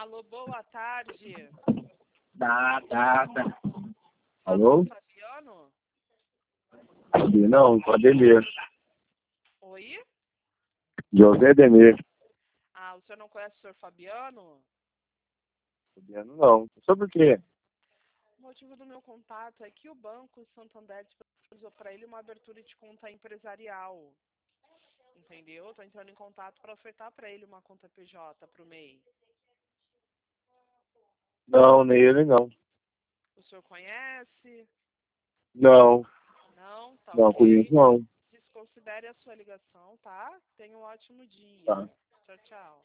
Alô, boa tarde. Tá. Alô, Alô? Fabiano? Não, Ademir. Oi? José Ademir. Ah, o senhor não conhece o senhor Fabiano? Fabiano não. Sobre o quê? O motivo do meu contato é que o Banco Santander disponibilizou para ele uma abertura de conta empresarial. Entendeu? Estou entrando em contato para ofertar para ele uma conta PJ para o MEI. Não, nem ele não. O senhor conhece? Não, Não? Tá não ok. conheço não. Desconsidere a sua ligação, tá? Tenha um ótimo dia. Tá. Tchau, tchau.